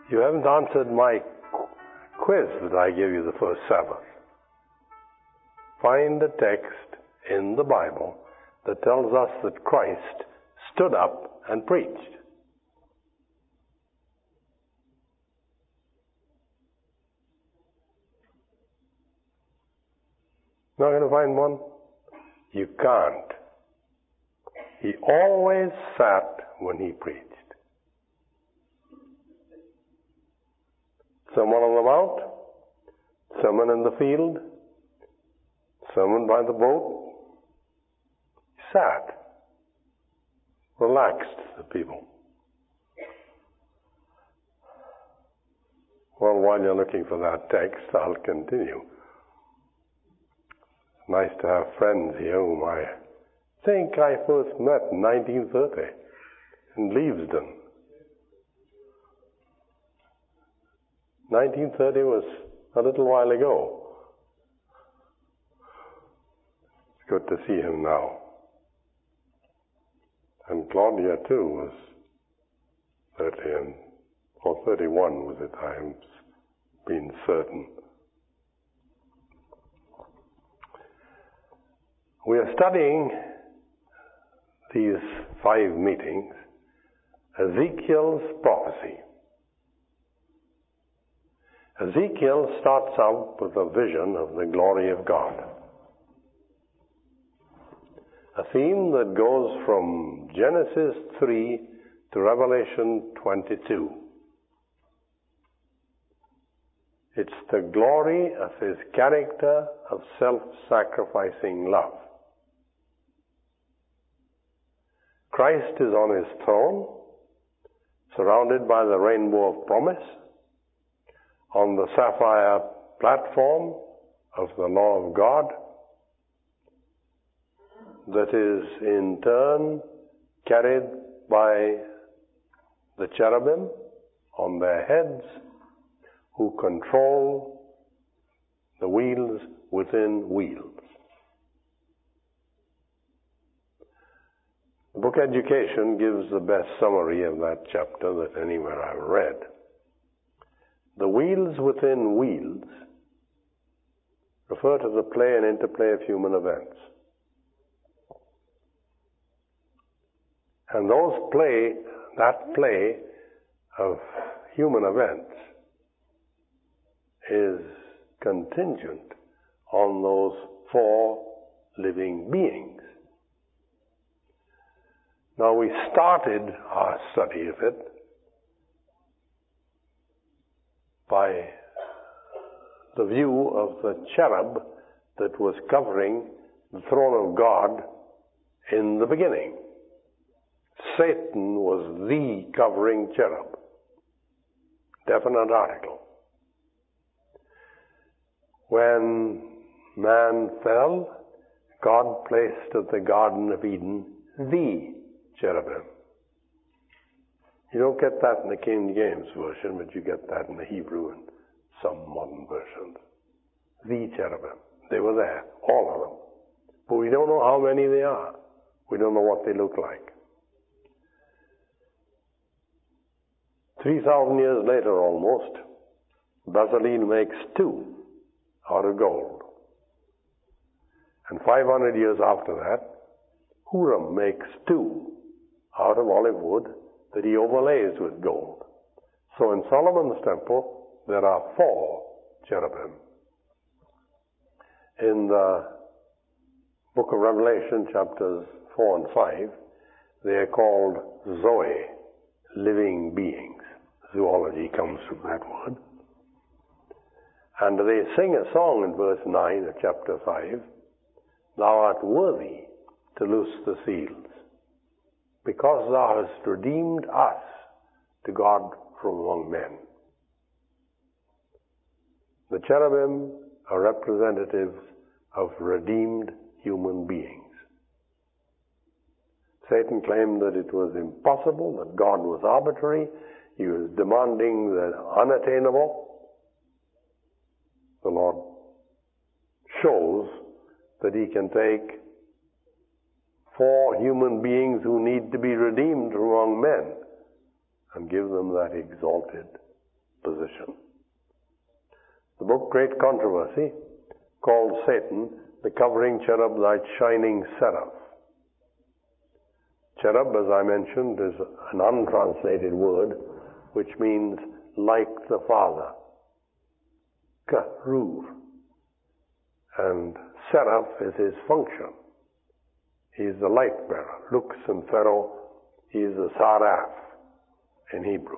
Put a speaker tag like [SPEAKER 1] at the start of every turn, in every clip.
[SPEAKER 1] You haven't answered my quiz that I gave you the first Sabbath. Find a text in the Bible that tells us that Christ stood up and preached. Not going to find one? You can't. He always sat when he preached. Sermon on the Mount, sermon in the field, sermon by the boat. He sat, relaxed the people. Well, while you're looking for that text, I'll continue. Nice to have friends here whom I think I first met in 1930 in Leavesden. 1930 was a little while ago. It's good to see him now. And Claudia too was 30 or 31 was it? I haven't been certain. We are studying these 5 meetings, Ezekiel's prophecy. Ezekiel starts out with a vision of the glory of God. A theme that goes from Genesis 3 to Revelation 22. It's the glory of his character of self-sacrificing love. Christ is on his throne, surrounded by the rainbow of promise, on the sapphire platform of the law of God, that is in turn carried by the cherubim on their heads, who control the wheels within wheels. The book Education gives the best summary of that chapter that anywhere I've read. The wheels within wheels refer to the play and interplay of human events. And that play of human events is contingent on those 4 living beings. Now, we started our study of it by the view of the cherub that was covering the throne of God in the beginning. Satan was the covering cherub. Definite article. When man fell, God placed at the Garden of Eden the cherubim. You don't get that in the King James Version, but you get that in the Hebrew and some modern versions. The cherubim. They were there, all of them. But we don't know how many they are. We don't know what they look like. 3,000 years later almost, Basseline makes 2 out of gold. And 500 years after that, Huram makes 2 out of olive wood that he overlays with gold. So in Solomon's temple, there are 4 cherubim. In the book of Revelation, chapters 4 and 5, they are called Zoe, living beings. Zoology comes from that word. And they sing a song in verse 9 of chapter 5, "Thou art worthy to loose the seals, because thou hast redeemed us to God from among men." The cherubim are representatives of redeemed human beings. Satan claimed that it was impossible, that God was arbitrary, he was demanding the unattainable. The Lord shows that he can take 4 human beings who need to be redeemed from among men and give them that exalted position. The book Great Controversy called Satan the covering cherub, thy shining seraph. Cherub, as I mentioned, is an untranslated word which means like the Father. Keruv. And seraph is his function. He is the light bearer. Lux and Pharaoh, he is the saraph in Hebrew.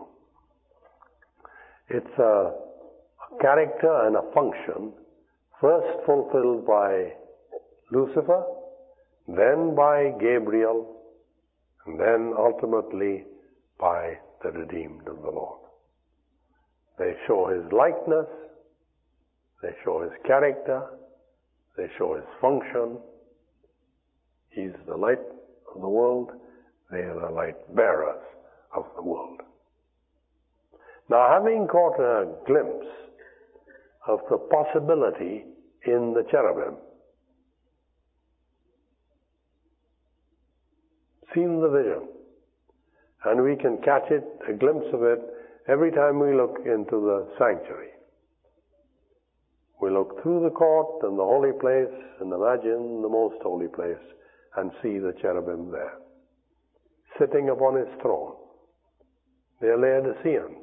[SPEAKER 1] It's a character and a function first fulfilled by Lucifer, then by Gabriel, and then ultimately by the redeemed of the Lord. They show his likeness, they show his character, they show his function. He's the light of the world, they are the light bearers of the world. Now, having caught a glimpse of the possibility in the cherubim, seen the vision, and we can catch it, a glimpse of it, every time we look into the sanctuary. We look through the court and the holy place and imagine the most holy place and see the cherubim there, sitting upon his throne. They are Laodiceans.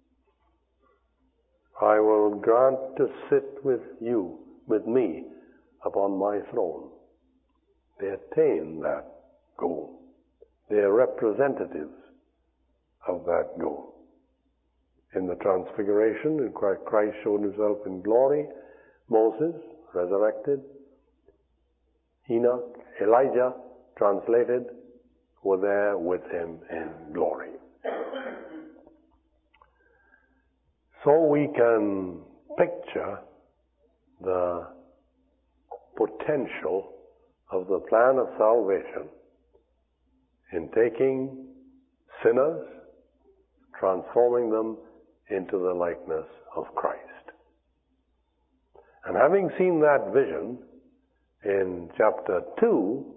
[SPEAKER 1] I will grant to sit with you, with me, upon my throne. They attain that goal. They are representatives of that goal. In the Transfiguration, Christ showed himself in glory. Moses, resurrected. Enoch, Elijah, translated, were there with him in glory. So we can picture the potential of the plan of salvation in taking sinners, transforming them into the likeness of Christ. And having seen that vision in chapter 2,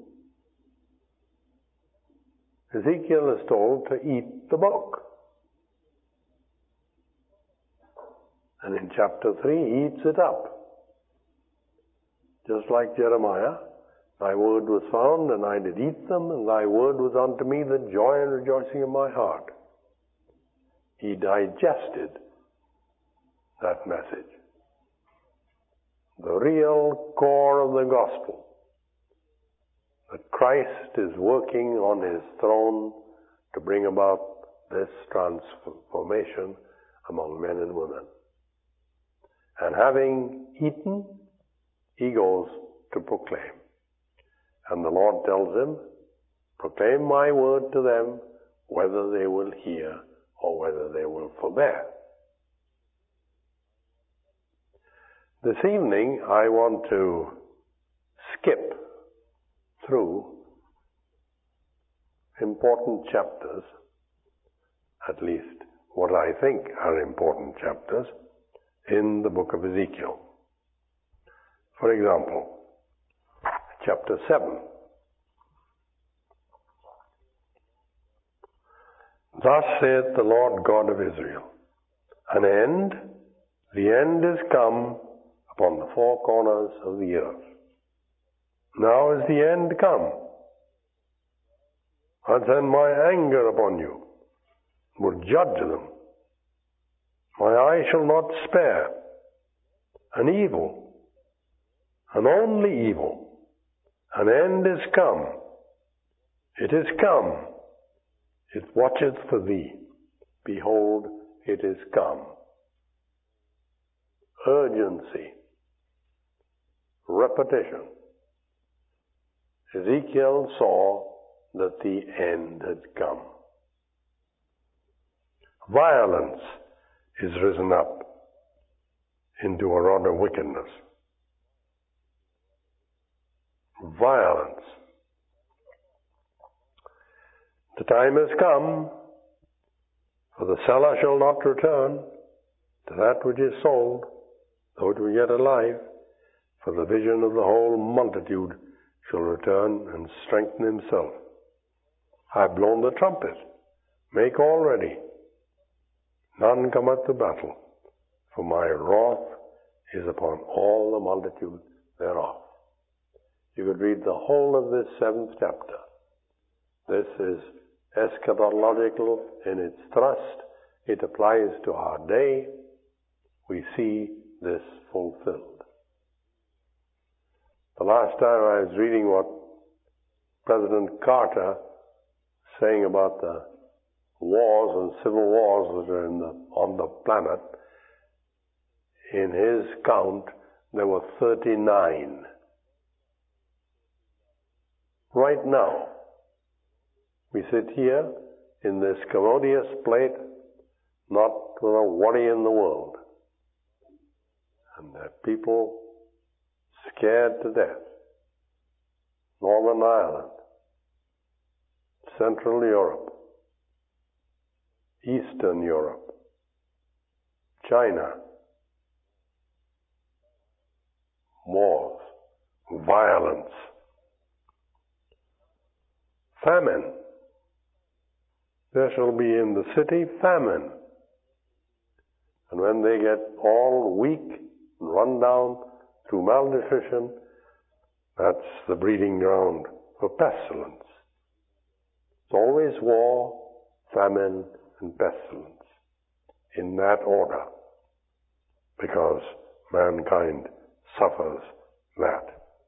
[SPEAKER 1] Ezekiel is told to eat the book. And in chapter 3, he eats it up. Just like Jeremiah, thy word was found, and I did eat them, and thy word was unto me the joy and rejoicing of my heart. He digested that message. The real core of the gospel, that Christ is working on his throne to bring about this transformation among men and women. And having eaten, he goes to proclaim. And the Lord tells him, proclaim my word to them, whether they will hear or whether they will forbear. This evening, I want to skip through important chapters, at least what I think are important chapters, in the book of Ezekiel. For example, chapter 7. Thus saith the Lord God of Israel, an end, the end is come upon the four corners of the earth. Now is the end come. I send my anger upon you, will judge them. My eye shall not spare. An evil, an only evil, an end is come. It is come. It watcheth for thee. Behold, it is come. Urgency. Repetition. Ezekiel saw that the end had come. Violence is risen up into a rod of wickedness. Violence. The time has come, for the seller shall not return to that which is sold, though it were yet alive, for the vision of the whole multitude shall return and strengthen himself. I have blown the trumpet. Make all ready. None cometh to battle, for my wrath is upon all the multitude thereof. You could read the whole of this 7th chapter. This is eschatological in its thrust. It applies to our day. We see this fulfilled. The last time I was reading what President Carter saying about the wars and civil wars that are on the planet. In his count, there were 39. Right now, we sit here in this commodious plate, not with a worry in the world. And there are people scared to death. Northern Ireland, Central Europe, Eastern Europe, China, wars, violence, famine. There shall be in the city famine. And when they get all weak and run down through malnutrition, that's the breeding ground for pestilence. It's always war, famine, and pestilence in that order, because mankind suffers that.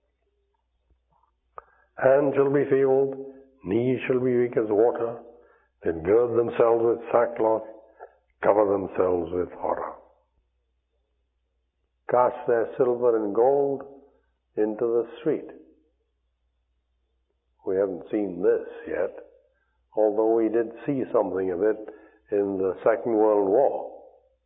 [SPEAKER 1] Hands shall be feebled, knees shall be weak as water, they gird themselves with sackcloth, cover themselves with horror. Cast their silver and gold into the street. We haven't seen this yet, although we did see something of it in the Second World War.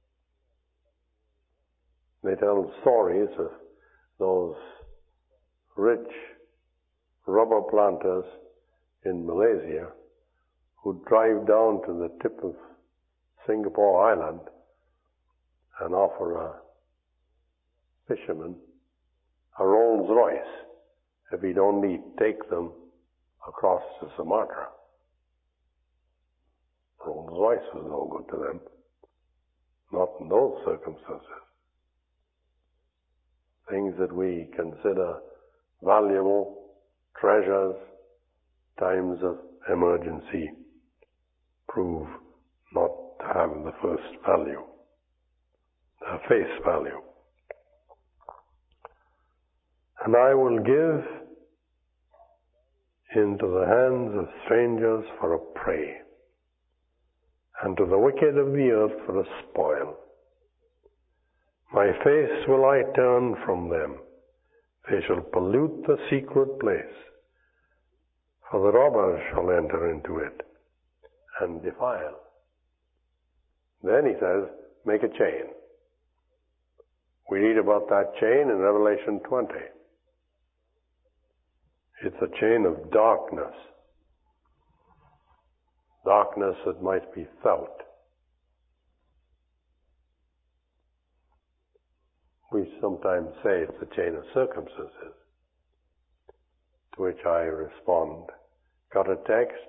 [SPEAKER 1] They tell stories of those rich rubber planters in Malaysia who drive down to the tip of Singapore Island and offer a fisherman a Rolls Royce if he'd only take them across to Sumatra. Rolls Royce was no good to them, not in those circumstances. Things that we consider valuable, treasures, times of emergency, prove not to have the first value, the face value. And I will give into the hands of strangers for a prey, and to the wicked of the earth for a spoil. My face will I turn from them. They shall pollute the secret place, for the robbers shall enter into it and defile. Then he says, make a chain. We read about that chain in Revelation 20. It's a chain of darkness. Darkness that might be felt. We sometimes say it's a chain of circumstances, to which I respond, got a text?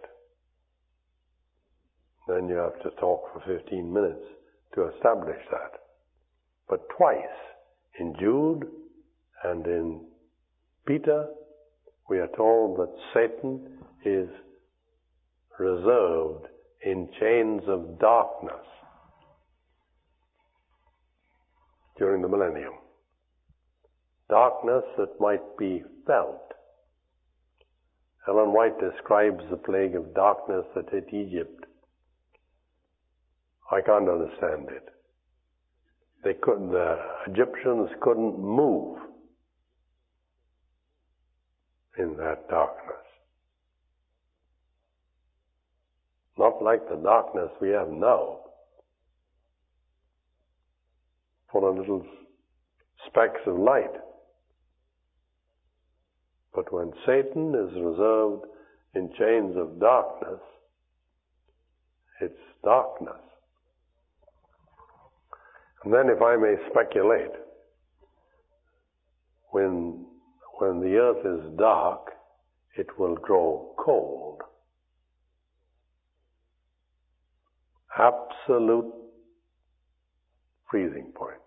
[SPEAKER 1] Then you have to talk for 15 minutes to establish that. But twice, in Jude and in Peter, we are told that Satan is reserved in chains of darkness during the millennium. Darkness that might be felt. Ellen White describes the plague of darkness that hit Egypt. I can't understand it. The Egyptians couldn't move in that darkness. Not like the darkness we have now, full of little specks of light. But when Satan is reserved in chains of darkness, it's darkness. And then, if I may speculate, when the earth is dark, it will grow cold. Absolute freezing point.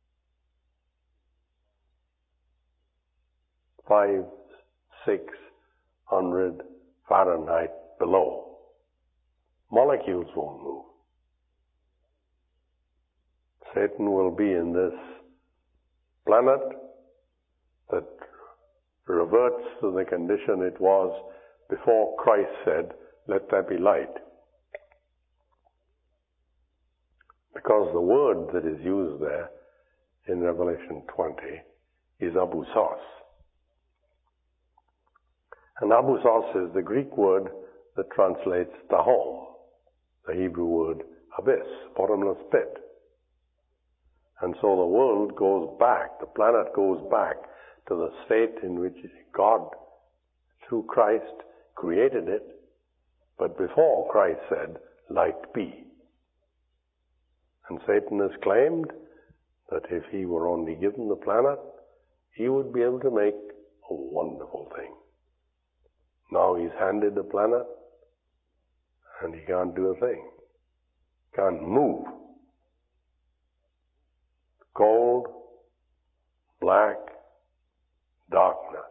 [SPEAKER 1] 500-600 Fahrenheit below. Molecules won't move. Satan will be in this planet that reverts to the condition it was before Christ said, "Let there be light." Because the word that is used there in Revelation 20 is abusos. And abusos is the Greek word that translates tahom, the Hebrew word abyss, bottomless pit. And so the world goes back, the planet goes back to the state in which God, through Christ, created it, but before Christ said, "Light be." And Satan has claimed that if he were only given the planet, he would be able to make a wonderful thing. Now he's handed the planet, and he can't do a thing. Can't move. Cold, black, darkness.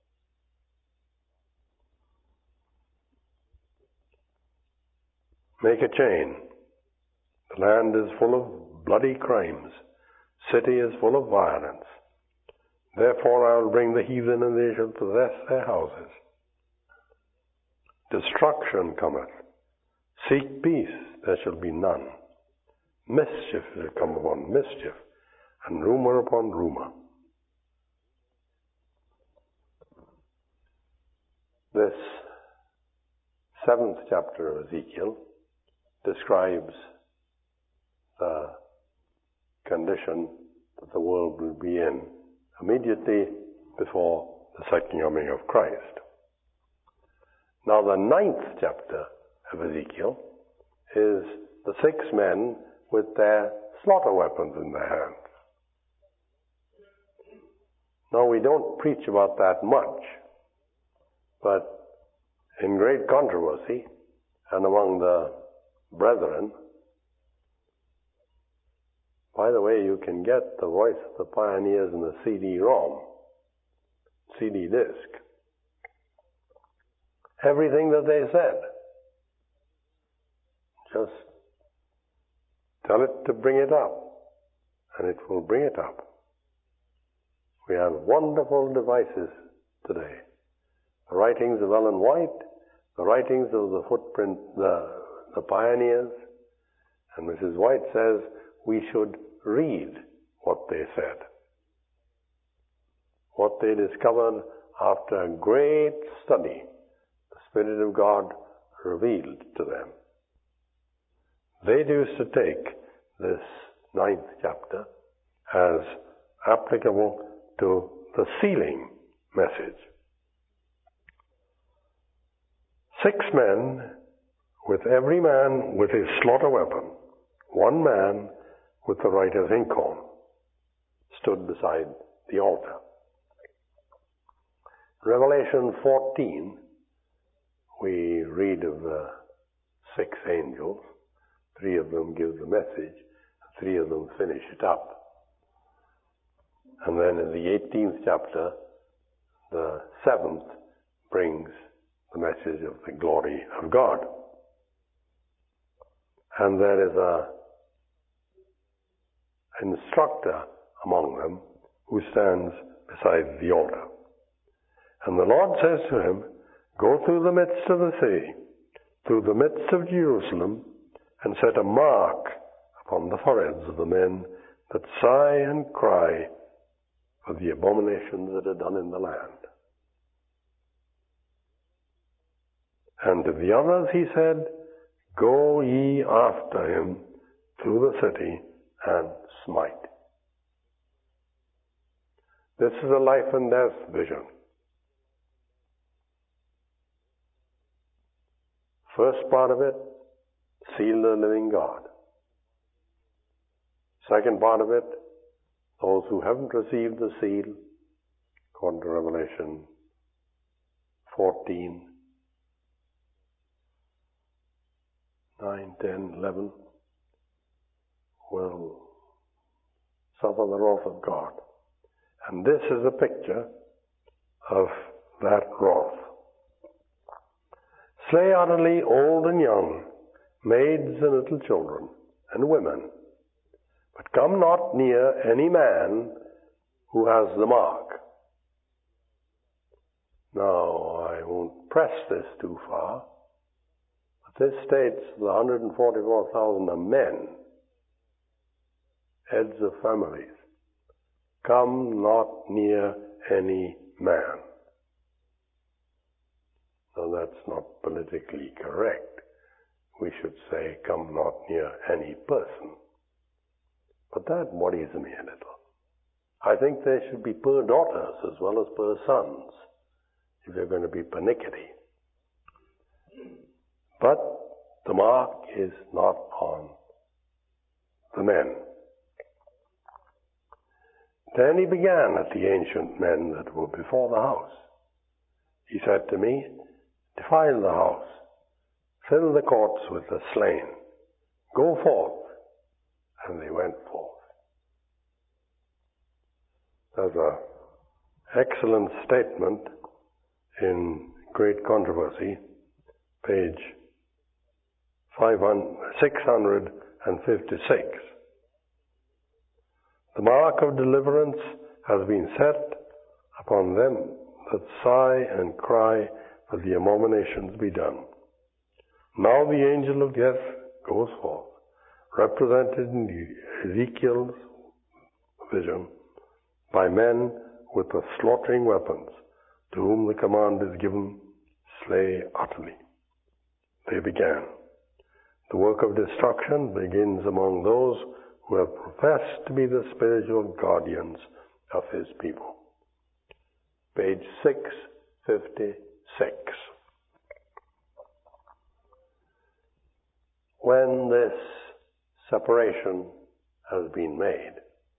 [SPEAKER 1] Make a chain. The land is full of bloody crimes. City is full of violence. Therefore I will bring the heathen, and they shall possess their houses. Destruction cometh. Seek peace, there shall be none. Mischief shall come upon mischief, and rumor upon rumor. This 7th chapter of Ezekiel describes the condition that the world will be in immediately before the second coming of Christ. Now the 9th chapter of Ezekiel is the 6 men with their slaughter weapons in their hands. Now we don't preach about that much, but in great controversy and among the brethren, by the way, you can get the Voice of the Pioneers in the CD-ROM, CD disc. Everything that they said. Just tell it to bring it up, and it will bring it up. We have wonderful devices today. The writings of Ellen White, the writings of the footprint, the pioneers, and Mrs. White says we should read what they said. What they discovered after a great study, the Spirit of God revealed to them. They used to take this 9th chapter as applicable to the sealing message. 6 men, with every man with his slaughter weapon, 1 man with the writer's inkhorn, stood beside the altar. Revelation 14, we read of the 6 angels. 3 of them give the message, 3 of them finish it up. And then in the 18th chapter, the 7th brings the message of the glory of God. And there is an instructor among them who stands beside the altar. And the Lord says to him, "Go through the midst of the city, through the midst of Jerusalem, and set a mark upon the foreheads of the men that sigh and cry for the abominations that are done in the land." And to the others he said, "Go ye after him through the city and smite." This is a life and death vision. First part of it, seal the living God. Second part of it, those who haven't received the seal, according to Revelation 14, 9, 10, 11, will suffer the wrath of God. And this is a picture of that wrath. Slay utterly old and young, maids and little children, and women, but come not near any man who has the mark. Now, I won't press this too far, but this states the 144,000 are men, heads of families. Come not near any man. Now, that's not politically correct. We should say, come not near any person. But that worries me a little. I think there should be per daughters as well as per sons, if they're going to be pernickety. But the mark is not on the men. Then he began at the ancient men that were before the house. He said to me, defile the house, fill the courts with the slain, go forth. And they went forth. There's an excellent statement in Great Controversy, page 656. The mark of deliverance has been set upon them that sigh and cry for the abominations be done. Now the angel of death goes forth, represented in Ezekiel's vision by men with the slaughtering weapons, to whom the command is given, slay utterly. They began. The work of destruction begins among those who have professed to be the spiritual guardians of his people. Page 656. When this separation has been made,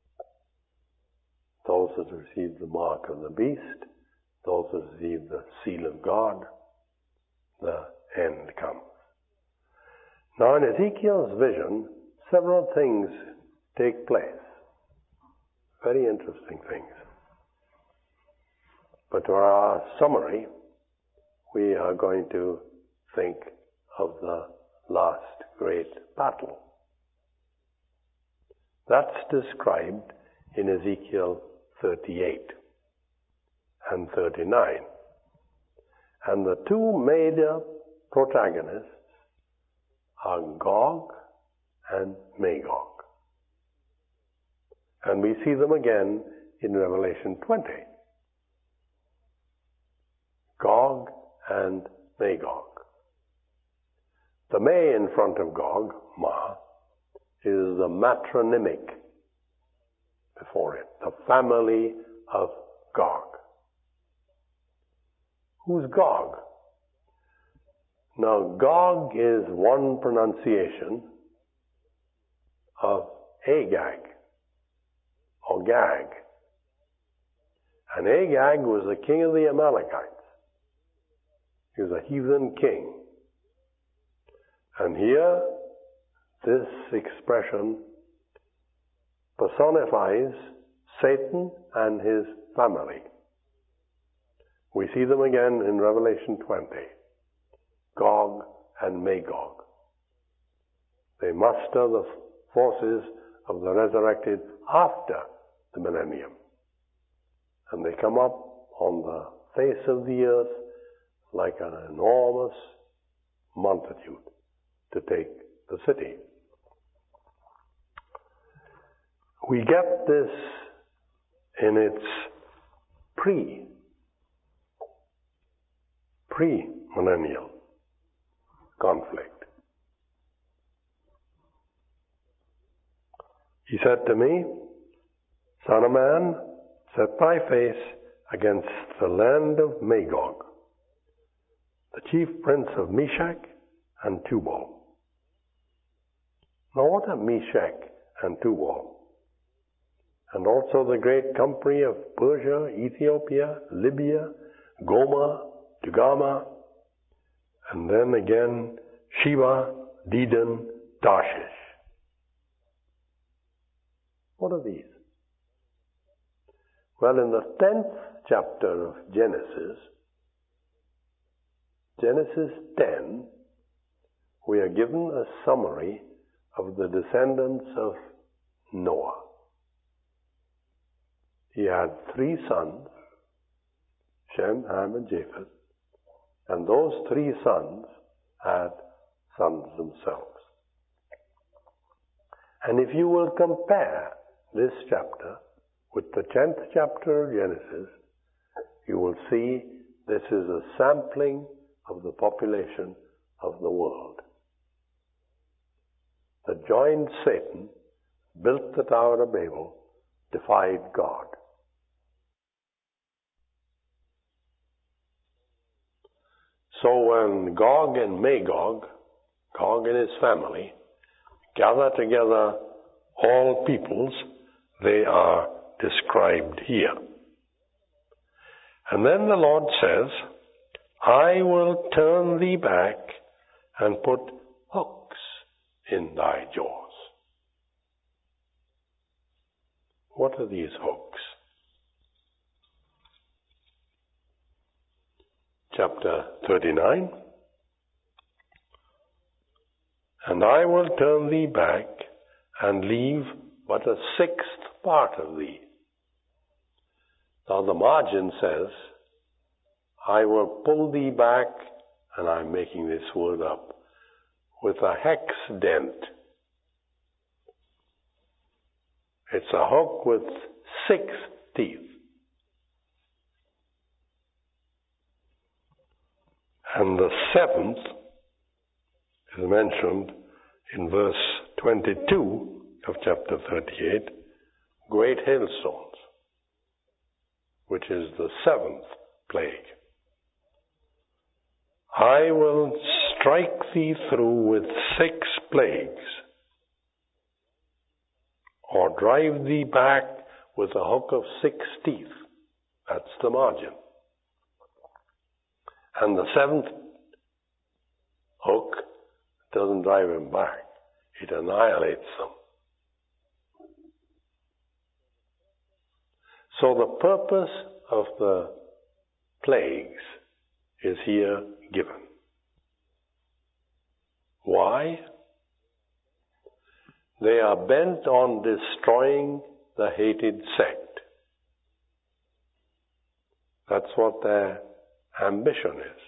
[SPEAKER 1] those that receive the mark of the beast, those that receive the seal of God, the end comes. Now in Ezekiel's vision, several things take place. Very interesting things. But for our summary, we are going to think of the last great battle. That's described in Ezekiel 38 and 39. And the two major protagonists are Gog and Magog. And we see them again in Revelation 20. Gog and Magog. The May in front of Gog, Ma, is the matronymic before it, the family of Gog. Who's Gog? Now, Gog is one pronunciation of Agag, or Gag. And Agag was the king of the Amalekites. He was a heathen king. And here, this expression personifies Satan and his family. We see them again in Revelation 20. Gog and Magog. They muster the forces of the resurrected after the millennium. And they come up on the face of the earth like an enormous multitude to take the city. We get this in its pre-millennial conflict. He said to me, Son of man, set thy face against the land of Magog, the chief prince of Meshech and Tubal. Now what are Meshech and Tubal? And also the great company of Persia, Ethiopia, Libya, Gomer, Togarmah, and then again Sheba, Dedan, Tarshish. What are these? Well, in the 10th chapter of Genesis 10, we are given a summary of the descendants of Noah. He had 3 sons, Shem, Ham, and Japheth, and those 3 sons had sons themselves. And if you will compare this chapter with the 10th chapter of Genesis, you will see this is a sampling of the population of the world. The giant Satan built the Tower of Babel, defied God. So when Gog and Magog, Gog and his family, gather together all peoples, they are described here. And then the Lord says, I will turn thee back and put hooks in thy jaws. What are these hooks? Chapter 39. And I will turn thee back and leave but a 6th part of thee. Now the margin says, I will pull thee back, and I'm making this word up, with a hex dent. It's a hook with 6 teeth. And the 7th is mentioned in verse 22 of chapter 38, great hailstones, which is the 7th plague. I will strike thee through with 6 plagues, or drive thee back with a hook of 6 teeth. That's the margin. And the 7th hook doesn't drive him back. It annihilates them. So the purpose of the plagues is here given. Why? They are bent on destroying the hated sect. That's what their ambition is.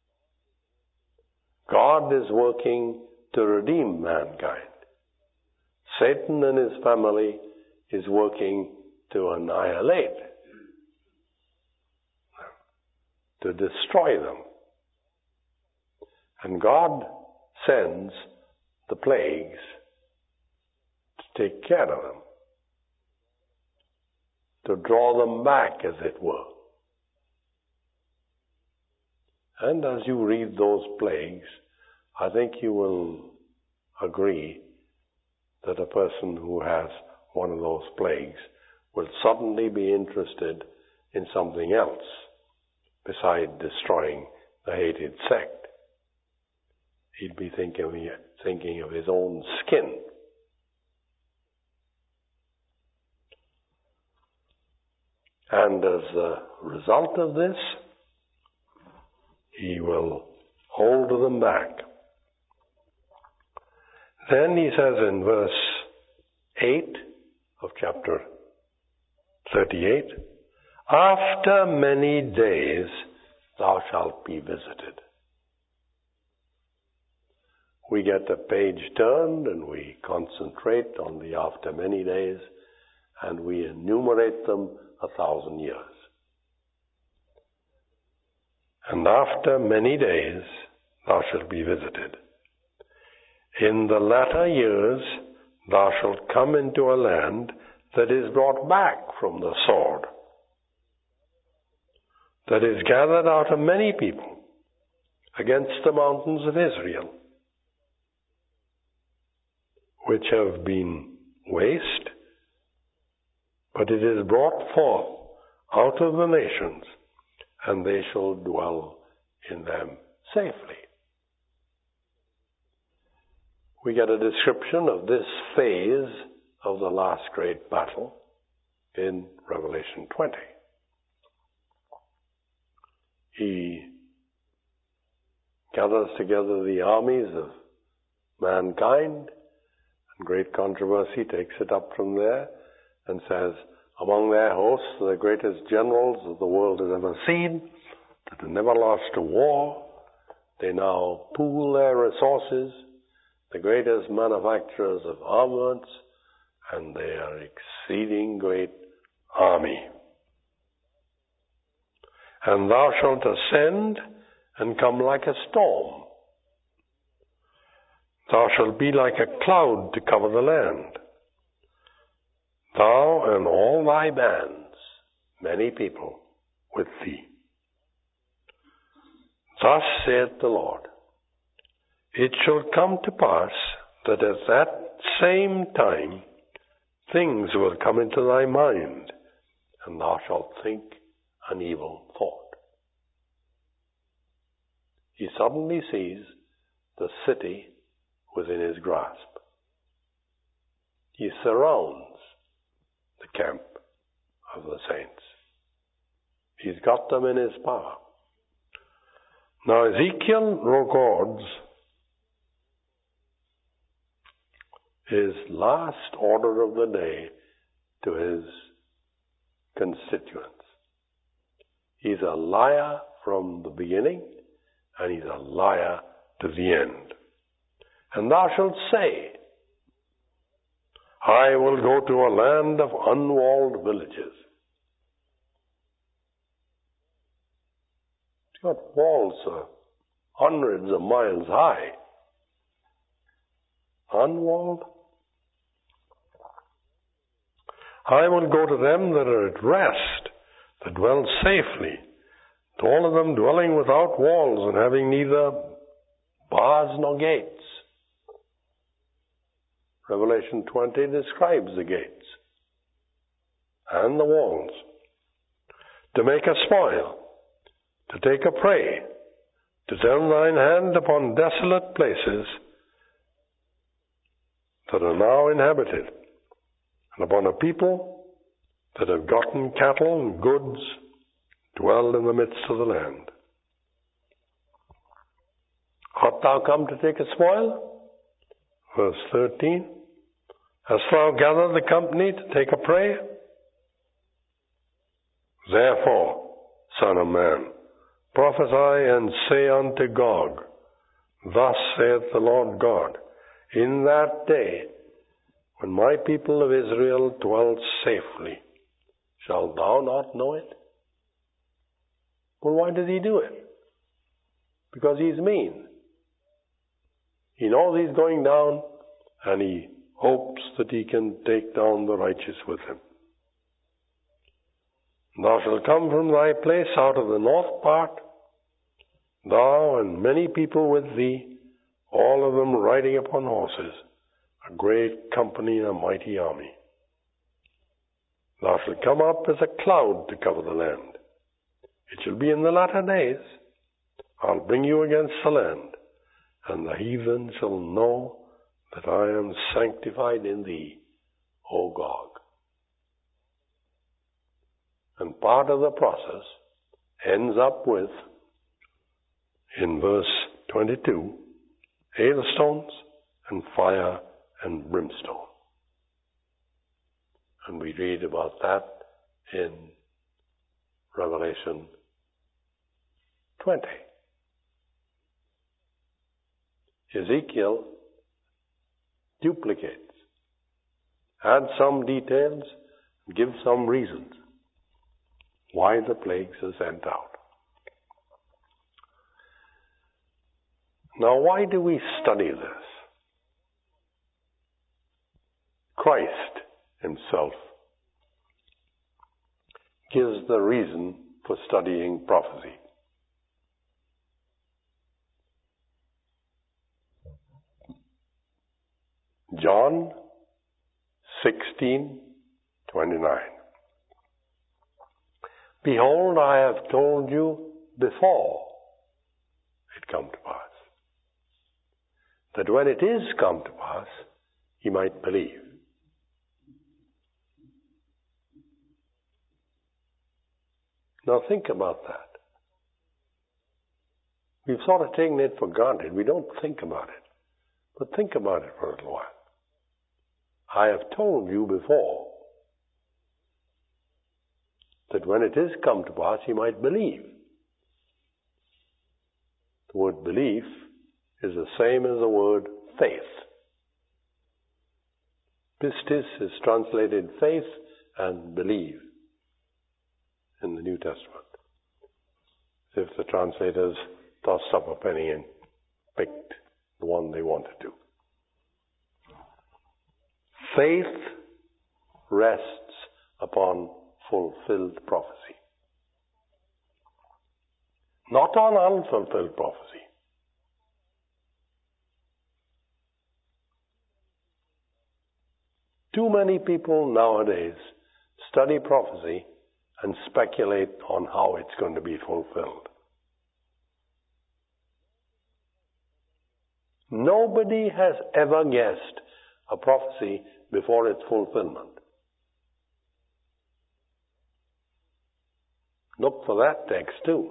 [SPEAKER 1] God is working to redeem mankind. Satan and his family is working to annihilate, to destroy them. And God sends the plagues to take care of them, to draw them back, as it were. And as you read those plagues, I think you will agree that a person who has one of those plagues will suddenly be interested in something else besides destroying the hated sect. He'd be thinking of his own skin. And as a result of this, he will hold them back. Then he says in verse 8 of chapter 38, after many days thou shalt be visited. We get the page turned and we concentrate on the after many days, and we enumerate them 1,000 years. And after many days thou shalt be visited. In the latter years thou shalt come into a land that is brought back from the sword, that is gathered out of many people against the mountains of Israel, which have been waste, but it is brought forth out of the nations, and they shall dwell in them safely. We get a description of this phase of the last great battle in Revelation 20. He gathers together the armies of mankind, and great controversy takes it up from there and says, among their hosts, the greatest generals that the world has ever seen, that have never lost a war, they now pool their resources, the greatest manufacturers of armaments, and they are exceeding great army. And thou shalt ascend and come like a storm. Thou shalt be like a cloud to cover the land. Thou and all thy bands, many people with thee. Thus saith the Lord, it shall come to pass that at that same time things will come into thy mind, and thou shalt think an evil thought. He suddenly sees the city within his grasp. He surrounds the camp of the saints. He's got them in his power. Now Ezekiel records his last order of the day to his constituents. He's a liar from the beginning, and he's a liar to the end. And thou shalt say, I will go to a land of unwalled villages. It's got walls hundreds of miles high. Unwalled? I will go to them that are at rest, that dwell safely, to all of them dwelling without walls and having neither bars nor gates. Revelation 20 describes the gates and the walls. To make a spoil, to take a prey, to turn thine hand upon desolate places that are now inhabited, and upon a people that have gotten cattle and goods, dwell in the midst of the land. Art thou come to take a spoil? Verse 13. Hast thou gathered the company to take a prey? Therefore, Son of man, prophesy and say unto Gog, Thus saith the Lord God, in that day, when my people of Israel dwell safely, shalt thou not know it? Well, why did he do it? Because he's mean. He knows he's going down, and he hopes that he can take down the righteous with him. Thou shalt come from thy place out of the north part, thou and many people with thee, all of them riding upon horses, a great company and a mighty army. Thou shalt come up as a cloud to cover the land. It shall be in the latter days, I'll bring you against the land, and the heathen shall know that I am sanctified in thee, O Gog. And part of the process ends up with, in verse 22, hailstones and fire and brimstone. And we read about that in Revelation 20. Ezekiel duplicates, adds some details, gives some reasons why the plagues are sent out. Now, why do we study this? Christ himself gives the reason for studying prophecy. John 16:29. Behold, I have told you before it come to pass, that when it is come to pass, ye might believe. Now think about that. We've sort of taken it for granted. We don't think about it. But think about it for a little while. I have told you before that when it is come to pass, you might believe. The word belief is the same as the word faith. Pistis is translated faith and believe in the New Testament. If the translators tossed up a penny and picked the one they wanted to. Faith rests upon fulfilled prophecy. Not on unfulfilled prophecy. Too many people nowadays study prophecy and speculate on how it's going to be fulfilled. Nobody has ever guessed a prophecy before its fulfillment. Look for that text too.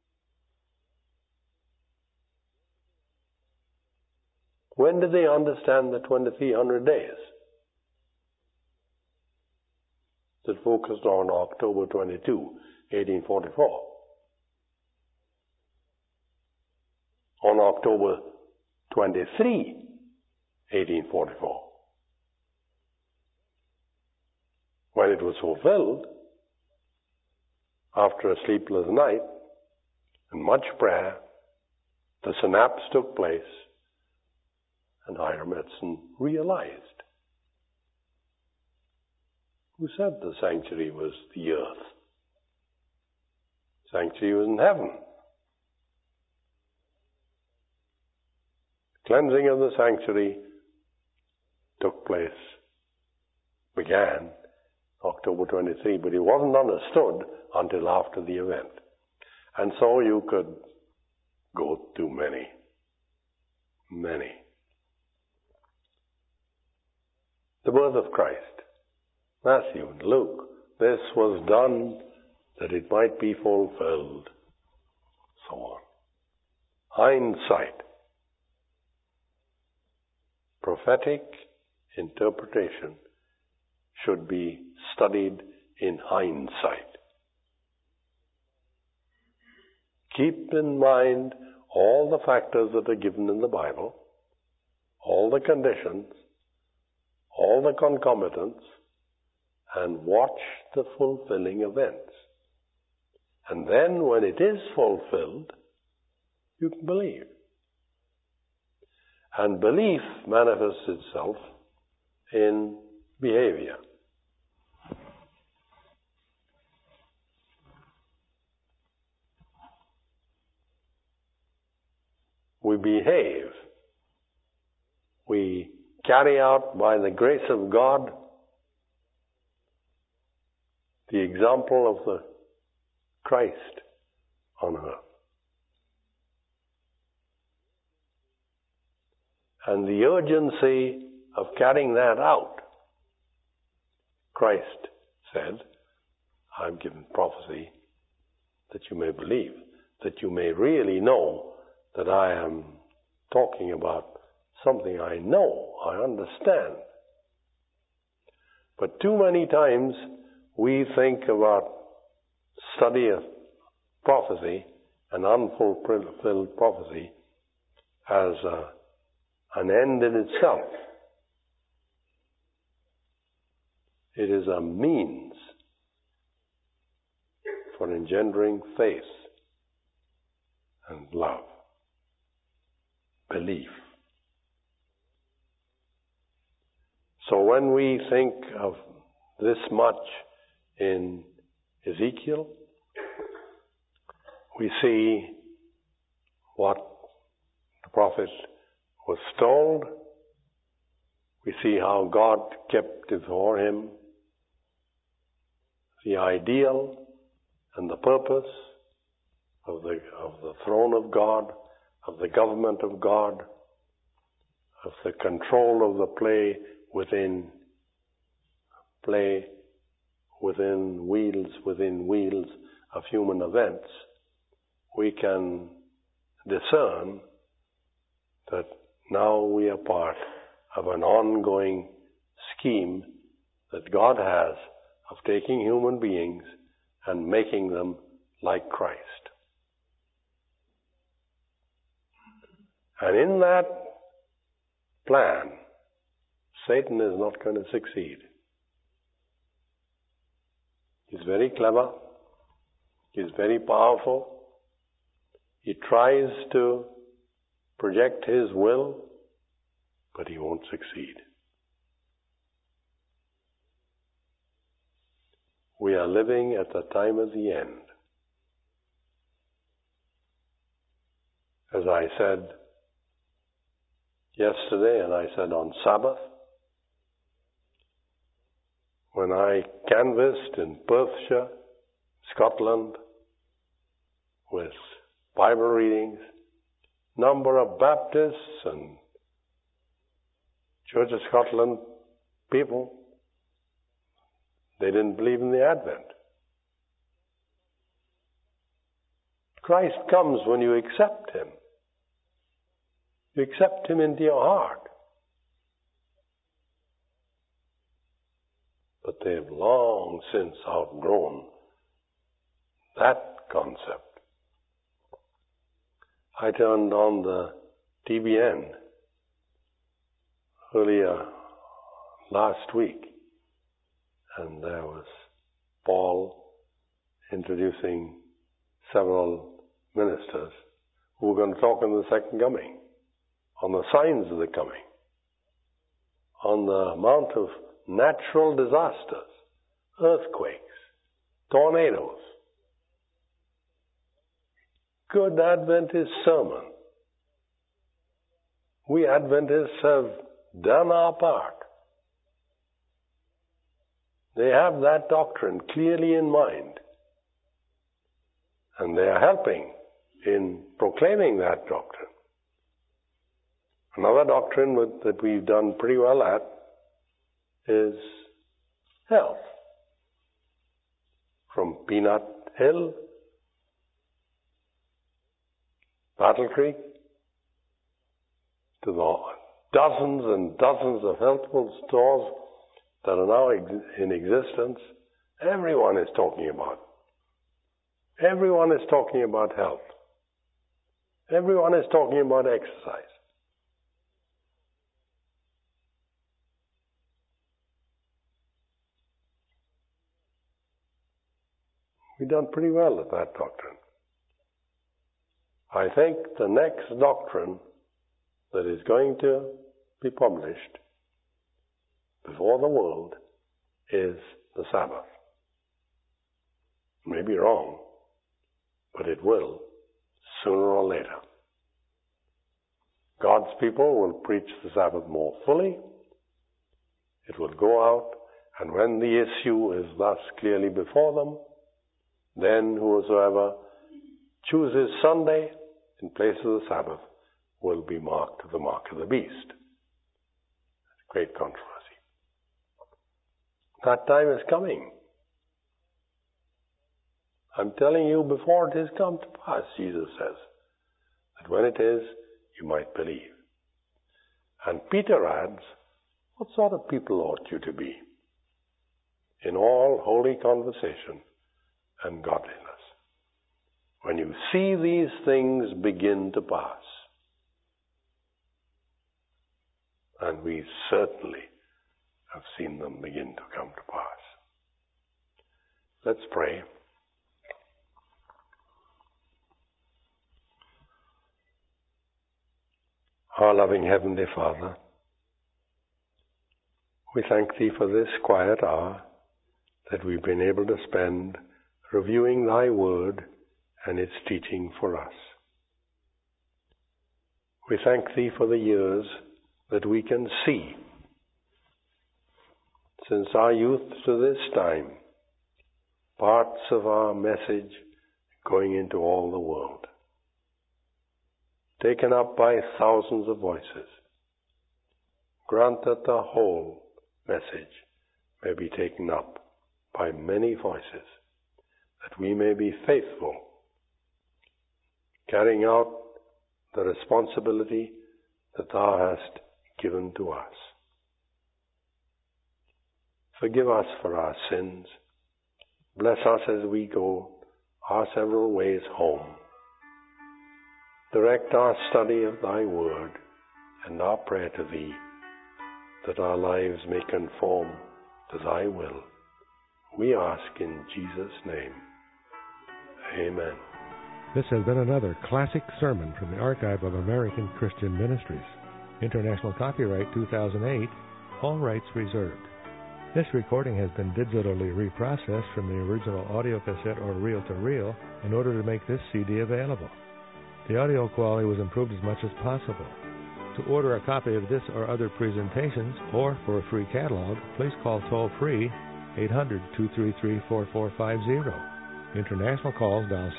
[SPEAKER 1] When did they understand the 2300 days? That focused on October 22, 1844. On October 23, 1844. When it was fulfilled, after a sleepless night and much prayer, the synapse took place and Hiram Edson realized. Who said the sanctuary was the earth? Sanctuary was in heaven. The cleansing of the sanctuary took place, began October 23, but it wasn't understood until after the event. And so you could go to many. The birth of Christ. Matthew and Luke. This was done that it might be fulfilled. So on. Hindsight. Prophetic interpretation should be studied in hindsight. Keep in mind all the factors that are given in the Bible, all the conditions, all the concomitants, and watch the fulfilling events. And then when it is fulfilled, you can believe. And belief manifests itself in behavior. We behave. We carry out by the grace of God the example of the Christ on earth. And the urgency of carrying that out. Christ said, I've given prophecy that you may believe, that you may really know that I am talking about something I know, I understand. But too many times we think about study of prophecy and unfulfilled prophecy as an end in itself. It is a means for engendering faith and love, belief. So when we think of this much in Ezekiel, we see what the prophet was told. We see how God kept before him the ideal and the purpose of the throne of God, of the government of God, of the control of the play within wheels, of human events, we can discern that now we are part of an ongoing scheme that God has of taking human beings and making them like Christ. And in that plan, Satan is not going to succeed. He's very clever. He's very powerful. He tries to project his will, but he won't succeed. We are living at the time of the end. As I said yesterday, and I said on Sabbath, when I canvassed in Perthshire, Scotland, with Bible readings, number of Baptists and Church of Scotland people, they didn't believe in the Advent. Christ comes when you accept Him. You accept Him into your heart. But they've long since outgrown that concept. I turned on the TBN earlier last week, and there was Paul introducing several ministers who were going to talk on the second coming, on the signs of the coming, on the amount of natural disasters, earthquakes, tornadoes. Good Adventist sermon. We Adventists have done our part. They have that doctrine clearly in mind. And they are helping in proclaiming that doctrine. Another doctrine that we've done pretty well at is health. From Peanut Hill, Battle Creek, to the dozens and dozens of health food stores that are now in existence, everyone is talking about. Everyone is talking about health. Everyone is talking about exercise. We've done pretty well at that doctrine. I think the next doctrine that is going to be published before the world is the Sabbath. It may be wrong, but it will, sooner or later. God's people will preach the Sabbath more fully. It will go out, and when the issue is thus clearly before them, then whosoever chooses Sunday in place of the Sabbath will be marked with the mark of the beast. Great controversy. That time is coming. I'm telling you before it has come to pass, Jesus says, that when it is, you might believe. And Peter adds, what sort of people ought you to be? In all holy conversation and godliness. When you see these things begin to pass, and we certainly have seen them begin to come to pass. Let's pray. Our loving Heavenly Father, we thank Thee for this quiet hour that we've been able to spend reviewing Thy Word and its teaching for us. We thank Thee for the years that we can see since our youth to this time, parts of our message going into all the world, taken up by thousands of voices. Grant that the whole message may be taken up by many voices, that we may be faithful, carrying out the responsibility that Thou hast given to us. Forgive us for our sins. Bless us as we go our several ways home. Direct our study of Thy Word and our prayer to Thee, that our lives may conform to Thy will. We ask in Jesus' name. Amen.
[SPEAKER 2] This has been another classic sermon from the Archive of American Christian Ministries. International copyright 2008, all rights reserved. This recording has been digitally reprocessed from the original audio cassette or reel-to-reel in order to make this CD available. The audio quality was improved as much as possible. To order a copy of this or other presentations, or for a free catalog, please call toll-free 800-233-4450. International calls dial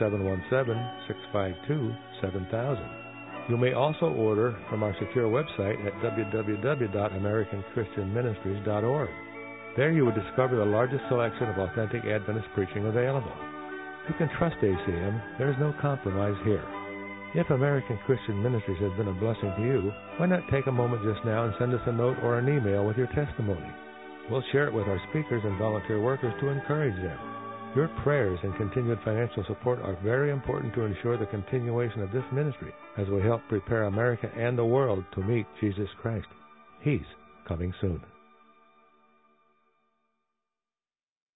[SPEAKER 2] 717-652-7000. You may also order from our secure website at www.americanchristianministries.org. There you will discover the largest selection of authentic Adventist preaching available. You can trust ACM. There is no compromise here. If American Christian Ministries has been a blessing to you, why not take a moment just now and send us a note or an email with your testimony? We'll share it with our speakers and volunteer workers to encourage them. Your prayers and continued financial support are very important to ensure the continuation of this ministry as we help prepare America and the world to meet Jesus Christ. He's coming soon.